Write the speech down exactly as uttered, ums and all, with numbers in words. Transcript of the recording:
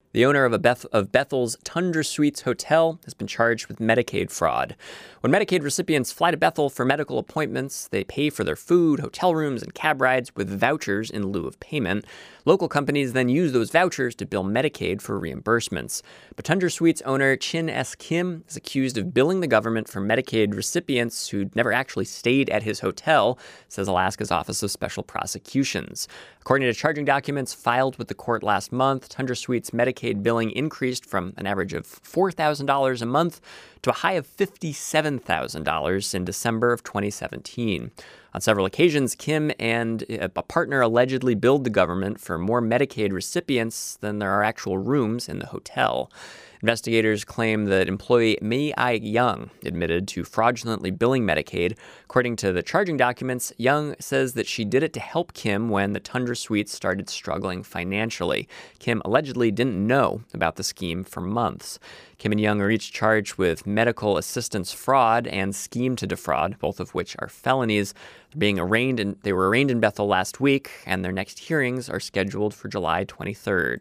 The owner of, a Beth- of Bethel's Tundra Suites Hotel has been charged with Medicaid fraud. When Medicaid recipients fly to Bethel for medical appointments, they pay for their food, hotel rooms, and cab rides with vouchers in lieu of payment. Local companies then use those vouchers to bill Medicaid for reimbursements. But Tundra Suites owner Chin S. Kim is accused of billing the government for Medicaid recipients who'd never actually stayed at his hotel, says Alaska's Office of Special Prosecutions. According to charging documents filed with the court last month, Tundra Suites Medicaid billing increased from an average of four thousand dollars a month to a high of fifty-seven thousand dollars in December of twenty seventeen. On several occasions, Kim and a partner allegedly billed the government for more Medicaid recipients than there are actual rooms in the hotel. Investigators claim that employee Mei Ai Young admitted to fraudulently billing Medicaid. According to the charging documents, Young says that she did it to help Kim when the Tundra Suites started struggling financially. Kim allegedly didn't know about the scheme for months. Kim and Young are each charged with medical assistance fraud and scheme to defraud, both of which are felonies. They're being arraigned in, they were arraigned in Bethel last week, and their next hearings are scheduled for July twenty-third.